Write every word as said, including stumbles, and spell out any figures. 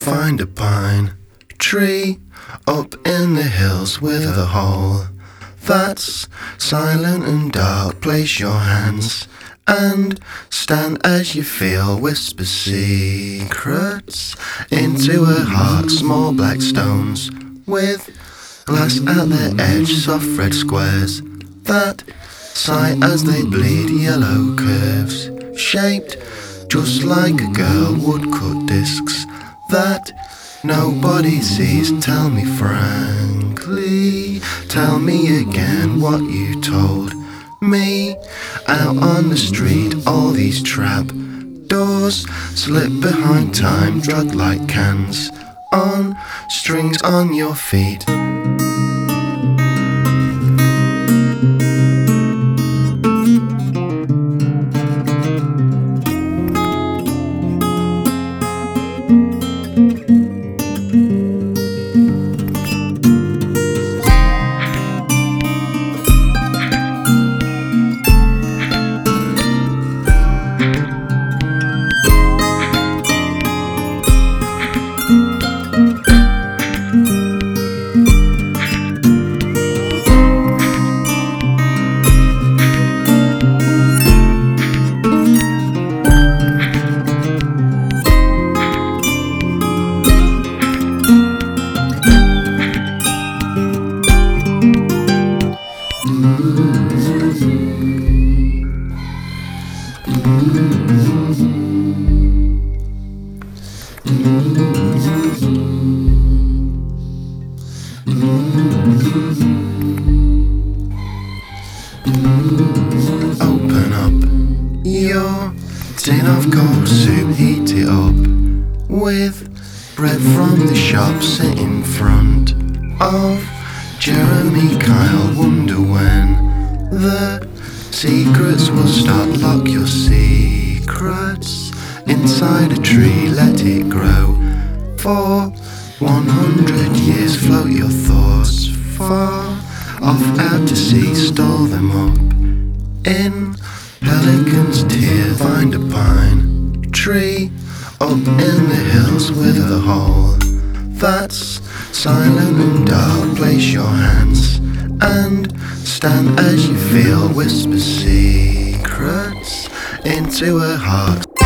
Find a pine tree up in the hills with a hole that's silent and dark. Place your hands and stand as you feel. Whisper secrets into her heart. Small black stones with glass at their edge. Soft red squares that sigh as they bleed. Yellow curves shaped just like a girl would cut discs that nobody sees. Tell me frankly, tell me again what you told me out on the street. All these trap doors slip behind time, drugged like cans on strings on your feet. Open up your tin of cold soup, heat it up with bread from the shop. Sit in front of Jeremy Kyle. Wonder when the secrets will stop. Lock your secrets inside a tree, let it grow for one hundred years. Float your thoughts far off out to sea. Store them up in pelican's tear. Find a pine tree up in the hills with a hole that's silent and dark. Place your hands and stand as you feel. Whisper secrets into her heart.